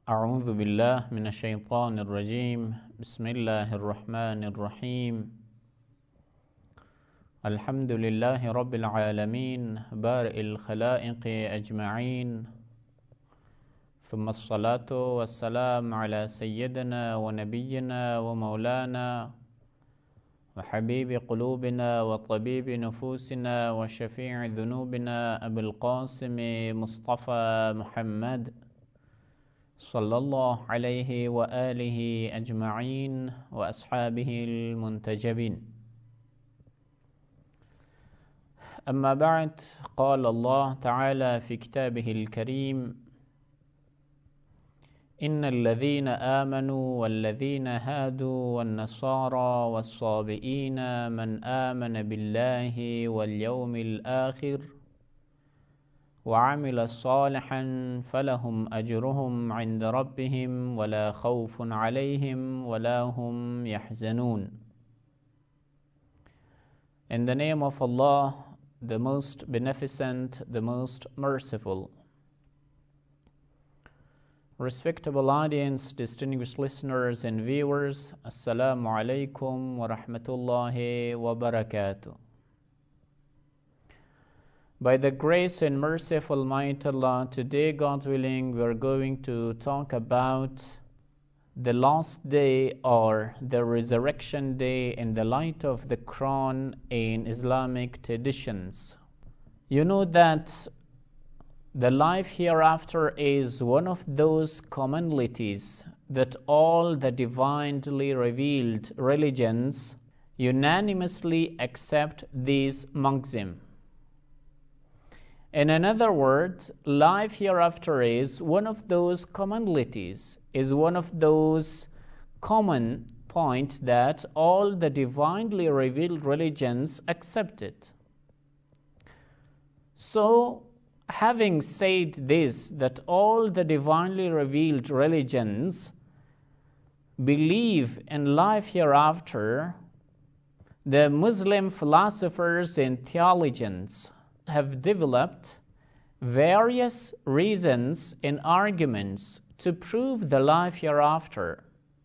أعوذ بالله من الشيطان الرجيم بسم الله الرحمن الرحيم الحمد لله رب العالمين بارئ الخلائق أجمعين ثم الصلاة والسلام على سيدنا ونبينا ومولانا وحبيب قلوبنا وطبيب نفوسنا وشفيع ذنوبنا أبي القاسم مصطفى محمد صلى الله عليه وآله أجمعين وأصحابه المنتجبين. أما بعد، قال الله تعالى في كتابه الكريم: إن الذين آمنوا والذين هادوا والنصارى والصابئين من آمن بالله واليوم الآخر وعمل صالحا فلهم أجرهم عند ربهم ولا خوف عليهم ولا هم يحزنون. In the name of Allah, the most beneficent, the most merciful. Respectable audience, distinguished listeners and viewers, Assalamu alaikum wa rahmatullahi wa barakatuh. By the grace and mercy of Almighty Allah, today, God willing, we are going to talk about the last day or the resurrection day in the light of the Quran in Islamic traditions. You know that the life hereafter is one of those commonalities that all the divinely revealed religions unanimously accept these maxim. In another word, life hereafter is one of those commonalities, is one of those common points that all the divinely revealed religions accepted. So, having said this, that all the divinely revealed religions believe in life hereafter, the Muslim philosophers and theologians have developed various reasons and arguments to prove the life hereafter.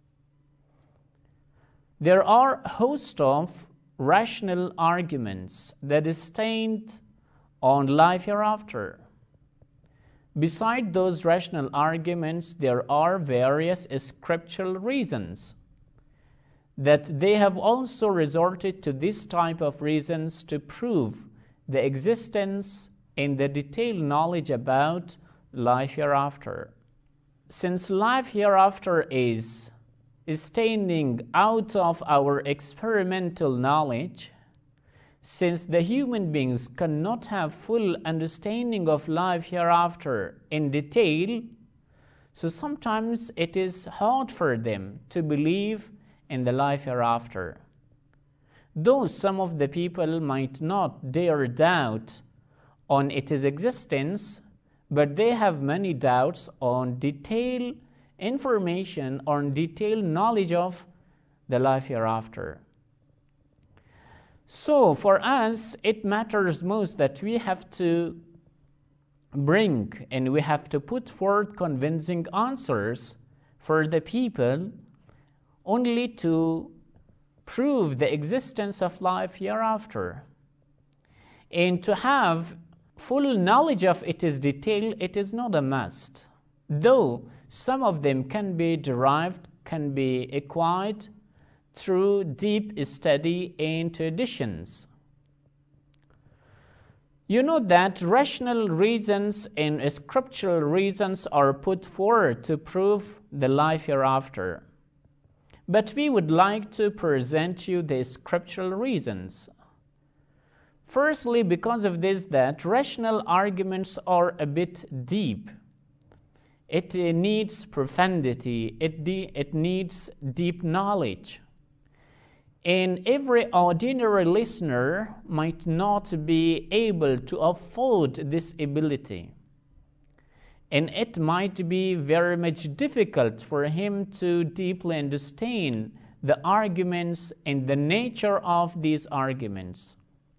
There are a host of rational arguments that stand on life hereafter. Beside those rational arguments, there are various scriptural reasons that they have also resorted to this type of reasons to prove the existence and the detailed knowledge about life hereafter. Since life hereafter is standing out of our experimental knowledge, since the human beings cannot have full understanding of life hereafter in detail, so sometimes it is hard for them to believe in the life hereafter. Though some of the people might not dare doubt on its existence, but they have many doubts on detailed information, on detailed knowledge of the life hereafter. So for us, it matters most that we have to bring and we have to put forth convincing answers for the people only to prove the existence of life hereafter. And to have full knowledge of its detail, it is not a must. Though some of them can be derived, can be acquired through deep study and traditions. You know that rational reasons and scriptural reasons are put forward to prove the life hereafter. But we would like to present you the scriptural reasons. Firstly, because of this, that rational arguments are a bit deep. It needs profundity, it needs deep knowledge. And every ordinary listener might not be able to afford this ability. And it might be very much difficult for him to deeply understand the arguments and the nature of these arguments.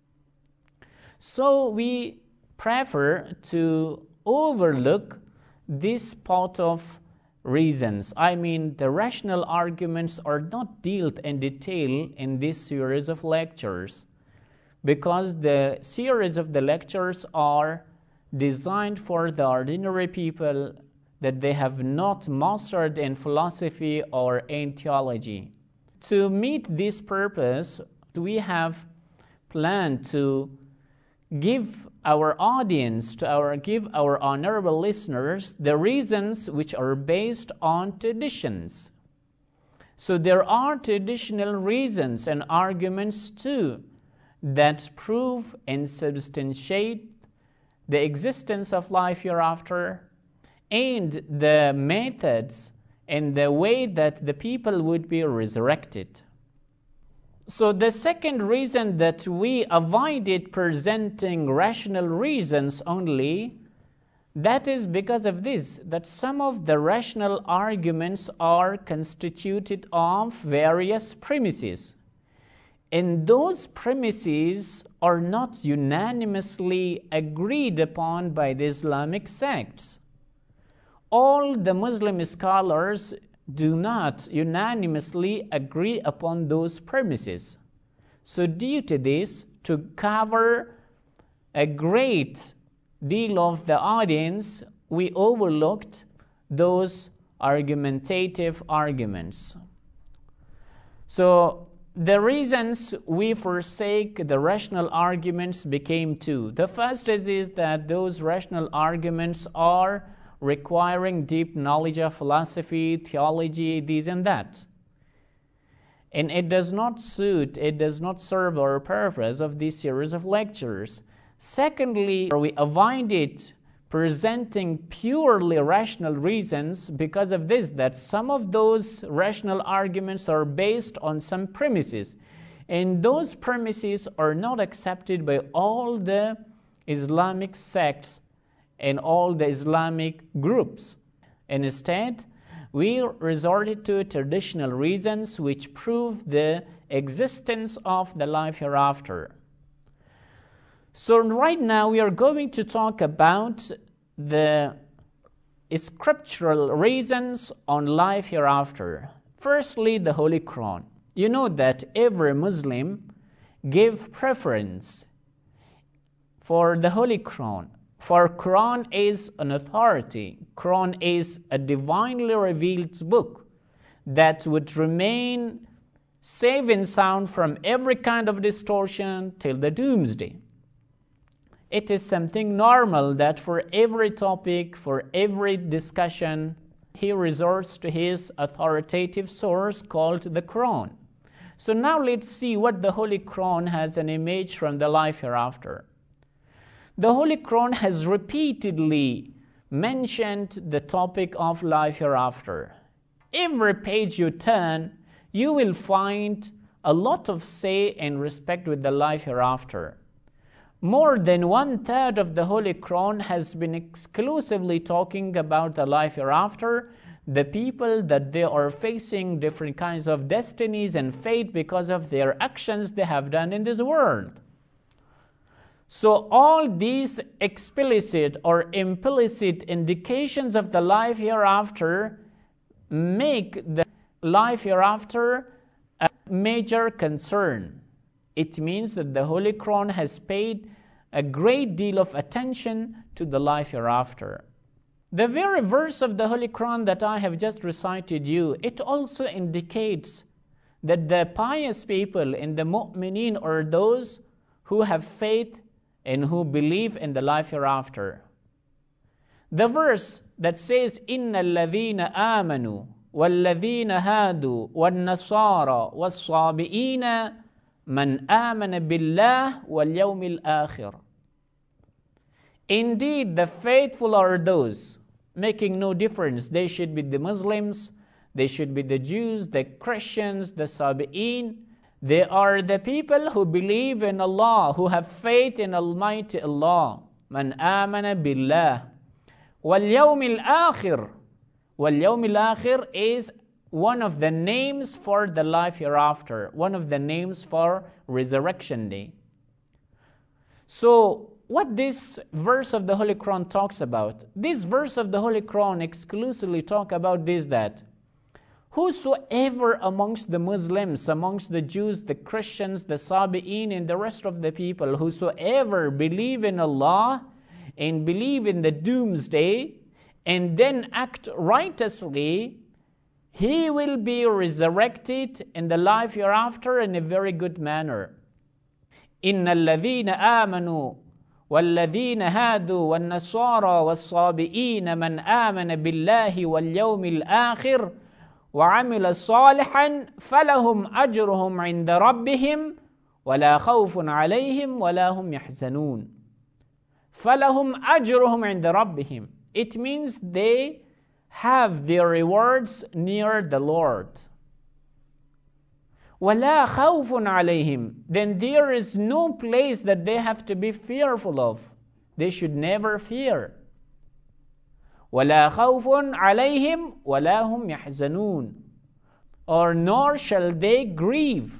So we prefer to overlook this part of reasons. I mean, the rational arguments are not dealt in detail in this series of lectures, because the series of the lectures are designed for the ordinary people that they have not mastered in philosophy or in theology. To meet this purpose, we have planned to give our audience, give our honorable listeners the reasons which are based on traditions. So there are traditional reasons and arguments too that prove and substantiate the existence of life hereafter and the methods and the way that the people would be resurrected. So the second reason that we avoided presenting rational reasons only, that is because of this, that some of the rational arguments are constituted of various premises. And those premises are not unanimously agreed upon by the Islamic sects. All the Muslim scholars do not unanimously agree upon those premises. So due to this, to cover a great deal of the audience, we overlooked those argumentative arguments. So the reasons we forsake the rational arguments became two. The first is that those rational arguments are requiring deep knowledge of philosophy, theology, this and that. And it does not serve our purpose of this series of lectures. Secondly, we avoided presenting purely rational reasons because of this, that some of those rational arguments are based on some premises. And those premises are not accepted by all the Islamic sects and all the Islamic groups. And instead, we resorted to traditional reasons which prove the existence of the life hereafter. So right now we are going to talk about the scriptural reasons on life hereafter. Firstly, the Holy Quran. You know that every Muslim gave preference for the Holy Quran. For Quran is an authority. Quran is a divinely revealed book that would remain safe and sound from every kind of distortion till the doomsday. It is something normal that for every topic, for every discussion, he resorts to his authoritative source called the Quran. So now let's see what the Holy Quran has an image from the life hereafter. The Holy Quran has repeatedly mentioned the topic of life hereafter. Every page you turn, you will find a lot of say in respect with the life hereafter. More than 1/3 of the Holy Quran has been exclusively talking about the life hereafter, the people that they are facing different kinds of destinies and fate because of their actions they have done in this world. So all these explicit or implicit indications of the life hereafter make the life hereafter a major concern. It means that the Holy Quran has paid a great deal of attention to the life hereafter. The very verse of the Holy Quran that I have just recited you, it also indicates that the pious people and the mu'mineen are those who have faith and who believe in the life hereafter. The verse that says, إِنَّ الَّذِينَ آمَنُوا وَالَّذِينَ هَادُوا وَالنَّصَارَى وَالصَّابِئِينَ مَنْ آمَنَ بِاللَّهِ وَالْيَوْمِ الْآخِرِ. Indeed, the faithful are those, making no difference. They should be the Muslims, they should be the Jews, the Christians, the Sabi'in. They are the people who believe in Allah, who have faith in Almighty Allah. Man amana billah. Wal yawmil akhir. Wal yawmil akhir is one of the names for the life hereafter, one of the names for resurrection day. So what this verse of the Holy Quran talks about? This verse of the Holy Quran exclusively talk about this, that whosoever amongst the Muslims, amongst the Jews, the Christians, the Sabi'in, and the rest of the people, whosoever believe in Allah and believe in the doomsday and then act righteously, he will be resurrected in the life hereafter in a very good manner. إِنَّ الَّذِينَ آمَنُوا وَالَّذِينَ هَادُوا وَالنَّصَارَى وَالصَّابِئِينَ مَنْ آمَنَ بِاللَّهِ وَالْيَوْمِ الْآخِرِ وَعَمِلَ صَالِحًا فَلَهُمْ أَجْرُهُمْ عِنْدَ رَبِّهِمْ وَلَا خَوْفٌ عَلَيْهِمْ وَلَا هُمْ يَحْزَنُونَ. فَلَهُمْ أَجْرُهُمْ عِنْدَ رَبِّهِمْ. It means they have their rewards near the Lord. وَلَا خَوْفٌ عَلَيْهِمْ. Then there is no place that they have to be fearful of. They should never fear. وَلَا خَوْفٌ عَلَيْهِمْ وَلَا هُمْ يَحْزَنُونَ. Or nor shall they grieve.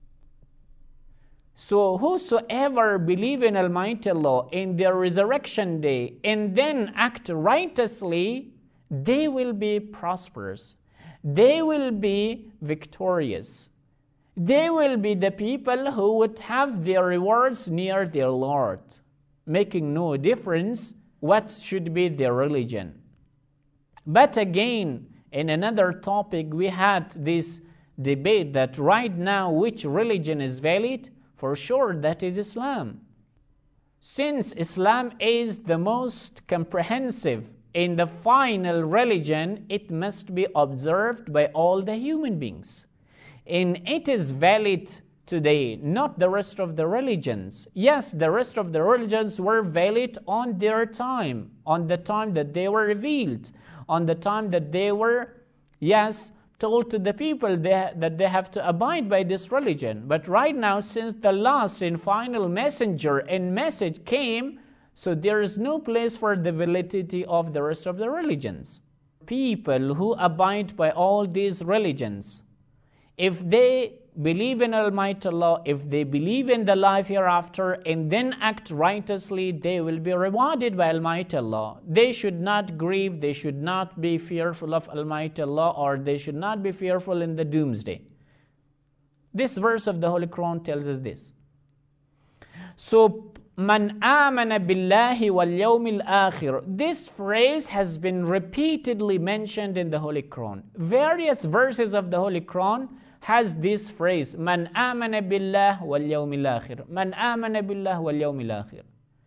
So whosoever believe in Almighty Allah in their resurrection day and then act righteously, they will be prosperous. They will be victorious. They will be the people who would have their rewards near their Lord, making no difference what should be their religion. But again, in another topic, we had this debate that right now which religion is valid. For sure, that is Islam. Since Islam is the most comprehensive and the final religion, it must be observed by all the human beings. And it is valid today, not the rest of the religions. Yes, the rest of the religions were valid on their time, on the time that they were revealed, on the time that they were, told to the people that they have to abide by this religion. But right now, since the last and final messenger and message came, so there is no place for the validity of the rest of the religions. People who abide by all these religions, if they believe in Almighty Allah, if they believe in the life hereafter and then act righteously, they will be rewarded by Almighty Allah. They should not grieve, they should not be fearful of Almighty Allah, or they should not be fearful in the doomsday. This verse of the Holy Quran tells us this. So, Man amana billahi wal yawmil akhir. This phrase has been repeatedly mentioned in the Holy Quran. Various verses of the Holy Quran has this phrase, Man amana billah wal yawmil akhir. Man amana billah wal yawmil akhir.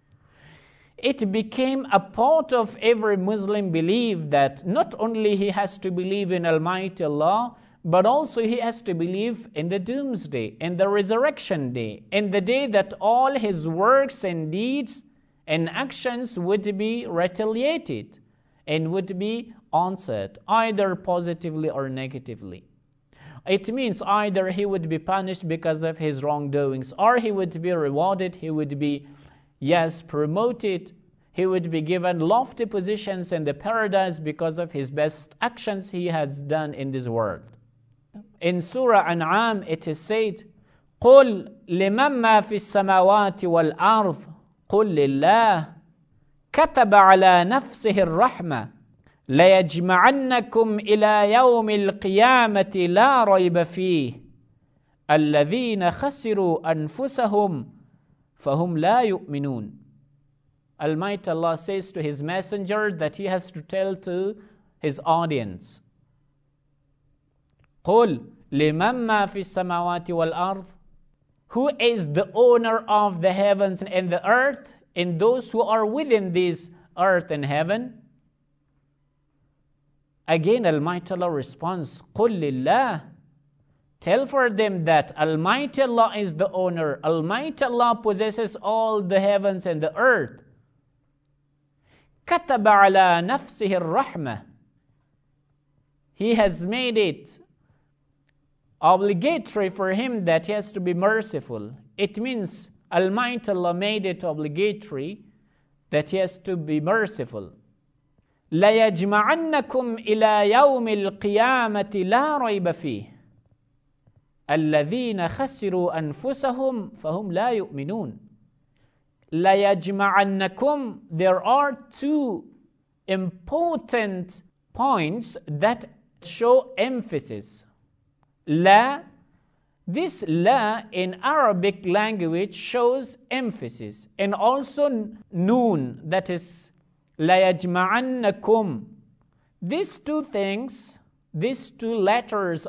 It became a part of every Muslim belief that not only he has to believe in Almighty Allah, but also he has to believe in the doomsday, in the resurrection day, in the day that all his works and deeds and actions would be retaliated and would be answered, either positively or negatively. It means either he would be punished because of his wrongdoings, or he would be rewarded, he would be, promoted, he would be given lofty positions in the paradise because of his best actions he has done in this world. In Surah An'am, it is said, قُلْ لِمَنْ مَا فِي السَّمَاوَاتِ وَالْأَرْضِ قُلْ لِلَّهِ كَتَبَ عَلَى نَفْسِهِ الرَّحْمَةِ لَيَجْمَعَنَّكُمْ إِلَى يَوْمِ الْقِيَامَةِ لَا رَيْبَ فِيهِ الَّذِينَ خَسِرُوا أَنفُسَهُمْ فَهُمْ لَا يُؤْمِنُونَ. Almighty Allah says to His messenger that he has to tell to his audience, قُلْ لِمَنْ مَا فِي السَّمَاوَاتِ وَالْأَرْضِ. Who is the owner of the heavens and the earth, and those who are within this earth and heaven? Again, Almighty Allah responds, قُلْ لِلَّهِ. Tell for them that Almighty Allah is the owner. Almighty Allah possesses all the heavens and the earth. كَتَبَ عَلَى نَفْسِهِ الرَّحْمَةِ. He has made it obligatory for him that he has to be merciful. It means Almighty Allah made it obligatory that he has to be merciful. لَيَجْمَعَنَّكُمْ إِلَى يَوْمِ الْقِيَامَةِ لَا رَيْبَ فِيهِ الَّذِينَ خَسِرُوا أَنفُسَهُمْ فَهُمْ لَا يُؤْمِنُونَ. لَيَجْمَعَنَّكُمْ. There are two important points that show emphasis. La, this la in Arabic language shows emphasis, and also noon, that is لَيَجْمَعَنَّكُمْ. These two things, these two letters,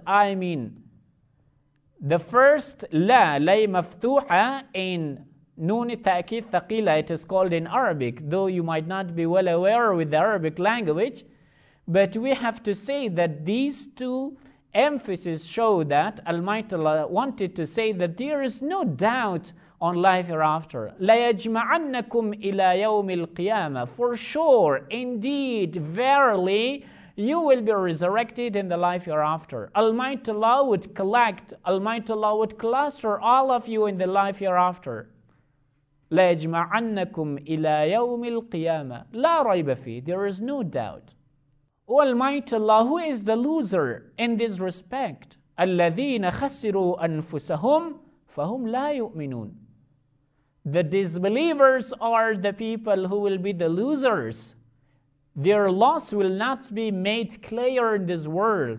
the first la maftuha in noon ta'kid thaqila, it is called in Arabic, though you might not be well aware with the Arabic language, but we have to say that these two emphasis show that Almighty Allah wanted to say that there is no doubt on life hereafter. لَيَجْمَعَنَّكُمْ إِلَى يَوْمِ الْقِيَامَةِ. For sure, indeed, verily, you will be resurrected in the life hereafter. Almighty Allah would collect, Almighty Allah would cluster all of you in the life hereafter. لَيَجْمَعَنَّكُمْ إِلَى يَوْمِ الْقِيَامَةِ لَا رَيْبَ فِيهِ. There is no doubt. O Almighty Allah, who is the loser in this respect? الَّذِينَ خَسِرُوا أَنفُسَهُمْ فَهُمْ لَا يُؤْمِنُونَ. The disbelievers are the people who will be the losers. Their loss will not be made clear in this world.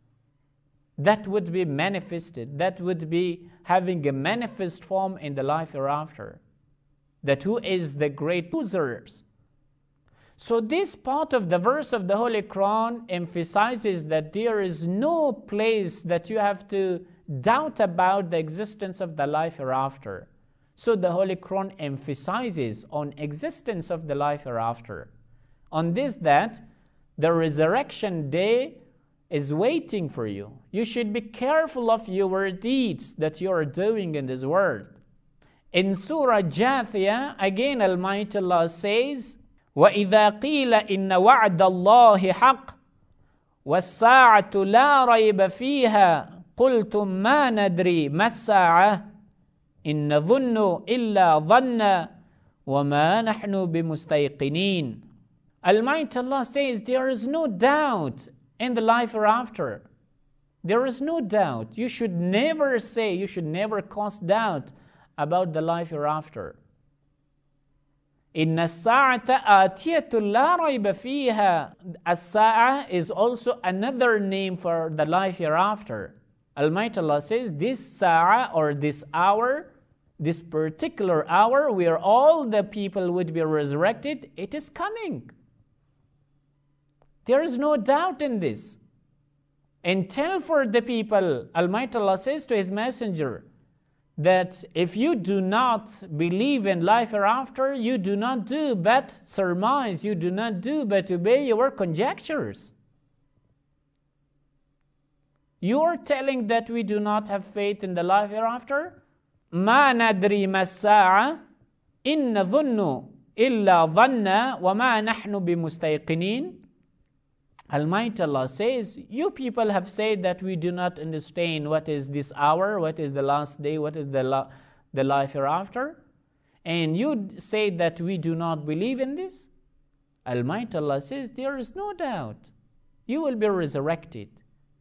That would be manifested. That would be having a manifest form in the life hereafter. That who is the great losers. So this part of the verse of the Holy Quran emphasizes that there is no place that you have to doubt about the existence of the life hereafter. So the Holy Quran emphasizes on existence of the life hereafter. On this, that the resurrection day is waiting for you. You should be careful of your deeds that you are doing in this world. In Surah Jathiyah, again Almighty Allah says, وَإِذَا قِيلَ إِنَّ وَعْدَ اللَّهِ حَقٌّ وَالسَّاعَةُ لَا رَيْبَ فِيهَا قُلْتُمْ مَا نَدْرِي مَا السَّاعَةُ إِنَّ نَظُنُّ إِلَّا ظَنًّا وَمَا نَحْنُ بِمُسْتَيْقِنِينَ. Almighty Allah says there is no doubt in the life hereafter. There is no doubt. You should never say, you should never cause doubt about the life hereafter. Inna as-sa'ata atiyatun la rayba fiha. As-sa'a is also another name for the life hereafter. Almighty Allah says this sa'a, or this hour, this particular hour where all the people would be resurrected, it is coming. There is no doubt in this. And tell for the people, Almighty Allah says to His Messenger, that if you do not believe in life hereafter, you do not do but surmise, you do not do but obey your conjectures. You are telling that we do not have faith in the life hereafter? مَا نَدْرِي مَا السَّاعَةُ إِنَّ نَظُنُّ إِلَّا ظَنًّا وَمَا نَحْنُ بِمُسْتَيْقِنِينَ. Almighty Allah says, you people have said that we do not understand what is this hour, what is the last day, what is the life hereafter. And you say that we do not believe in this. Almighty Allah says, there is no doubt. You will be resurrected.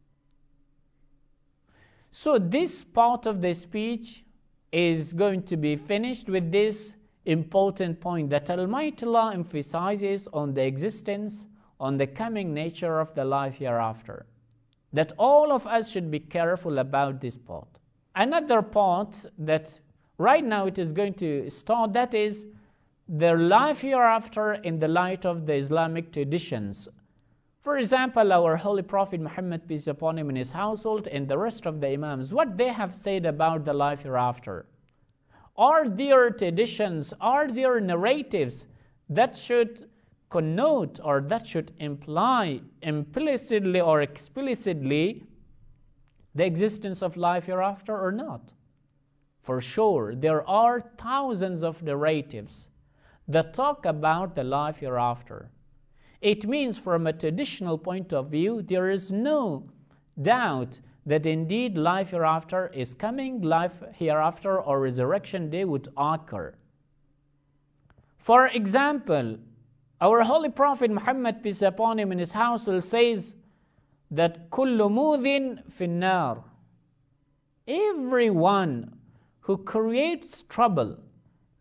So this part of the speech is going to be finished with this important point that Almighty Allah emphasizes on the existence, on the coming nature of the life hereafter. That all of us should be careful about this part. Another part that right now it is going to start, that is the life hereafter in the light of the Islamic traditions. For example, our Holy Prophet Muhammad, peace upon him, and his household, and the rest of the Imams, what they have said about the life hereafter. Are there traditions, are there narratives that should connote or that should imply implicitly or explicitly the existence of life hereafter or not? For sure, there are thousands of narratives that talk about the life hereafter. It means from a traditional point of view, there is no doubt that indeed life hereafter is coming, life hereafter or resurrection day would occur. For example, our Holy Prophet Muhammad, peace upon him, and his household says that كُلُّ مُوذٍ فِي النَّارِ. Everyone who creates trouble,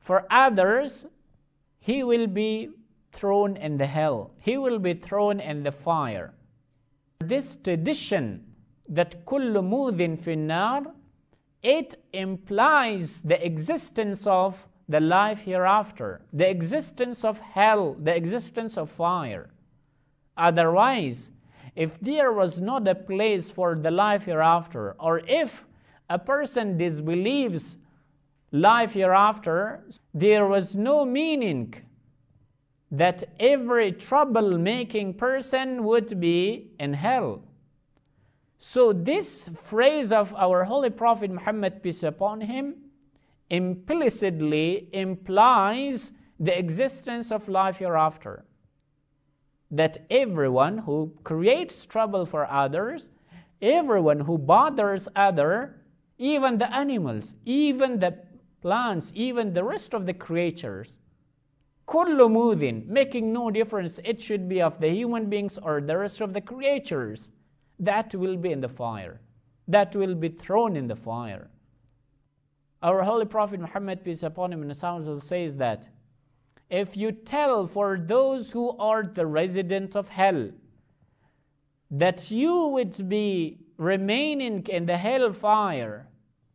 For others, he will be thrown in the hell. He will be thrown in the fire. This tradition that kullu mudhin finnar, it implies the existence of the life hereafter, the existence of hell, the existence of fire. Otherwise, if there was not a place for the life hereafter, or if a person disbelieves life hereafter, there was no meaning that every trouble-making person would be in hell. So this phrase of our Holy Prophet Muhammad, peace upon him, implicitly implies the existence of life hereafter. That everyone who creates trouble for others, everyone who bothers others, even the animals, even the plants, even the rest of the creatures, kullu mudhin, making no difference, it should be of the human beings or the rest of the creatures, that will be in the fire, that will be thrown in the fire. Our Holy Prophet Muhammad, peace upon him, in his counsel says that if you tell for those who are the resident of hell that you would be remaining in the hell fire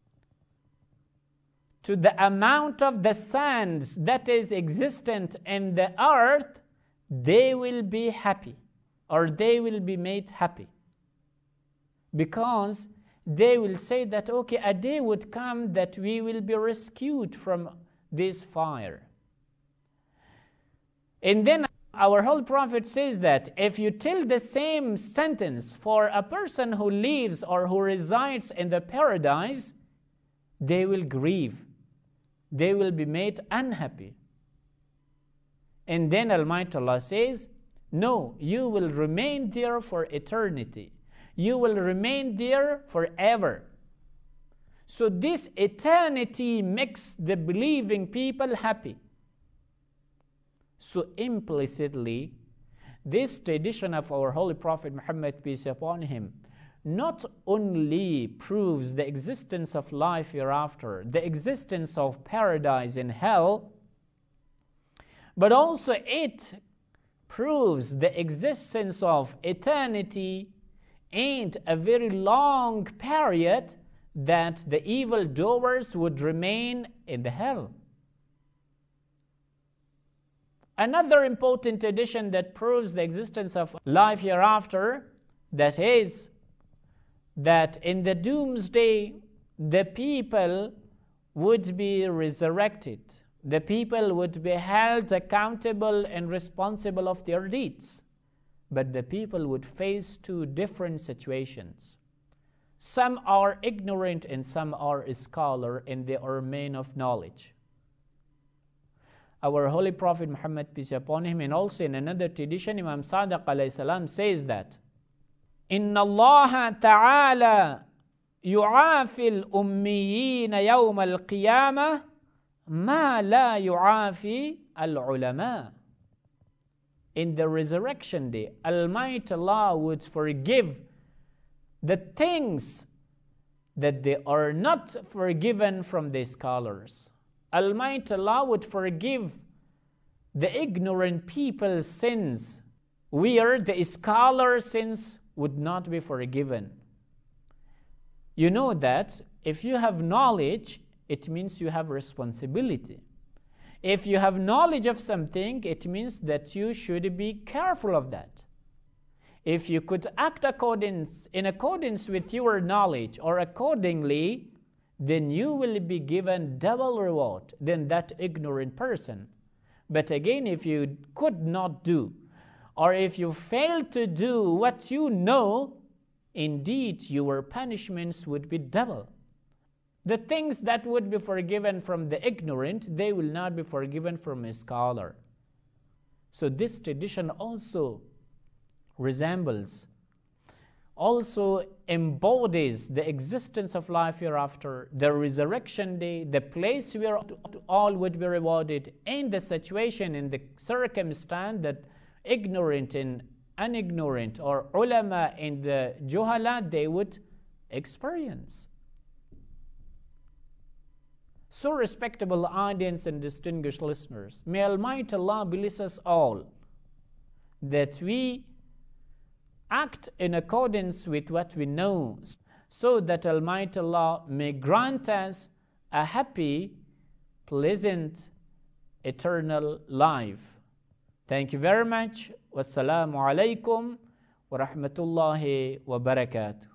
to the amount of the sands that is existent in the earth, they will be happy, or they will be made happy. Because they will say that, okay, a day would come that we will be rescued from this fire. And then our Holy Prophet says that if you tell the same sentence for a person who lives or who resides in the paradise, they will grieve. They will be made unhappy. And then Almighty Allah says, no, you will remain there for eternity. You will remain there forever. So this eternity makes the believing people happy. So implicitly, this tradition of our Holy Prophet Muhammad, peace upon him, not only proves the existence of life hereafter, the existence of paradise and hell, but also it proves the existence of eternity and a very long period that the evildoers would remain in the hell. Another important tradition that proves the existence of life hereafter, that is, that in the doomsday, the people would be resurrected. The people would be held accountable and responsible of their deeds. But the people would face two different situations. Some are ignorant and some are a scholar and they are men of knowledge. Our Holy Prophet Muhammad, peace upon him, and also in another tradition, Imam Sadiq alayhi salam says that, إِنَّ اللَّهَ تَعَالَى يُعَافِي الْأُمِّيِّينَ يَوْمَ الْقِيَامَةِ مَا لَا يُعَافِي الْعُلَمَاءِ. In the resurrection day, Almighty Allah would forgive the things that they are not forgiven from the scholars. Almighty Allah would forgive the ignorant people's sins, where the scholars' sins would not be forgiven. You know that if you have knowledge, it means you have responsibility. If you have knowledge of something, it means that you should be careful of that. If you could act in accordance with your knowledge or accordingly, then you will be given double reward than that ignorant person. But again, if you could not do, or if you fail to do what you know, indeed your punishments would be double. The things that would be forgiven from the ignorant, they will not be forgiven from a scholar. So this tradition also resembles, also embodies the existence of life hereafter, the resurrection day, the place where all would be rewarded, and the situation and the circumstance that ignorant and unignorant, or ulama and the juhala, they would experience. So, respectable audience and distinguished listeners, may Almighty Allah bless us all that we act in accordance with what we know, so that Almighty Allah may grant us a happy, pleasant, eternal life. Thank you very much. Wassalamu alaikum wa rahmatullahi wa barakatuh.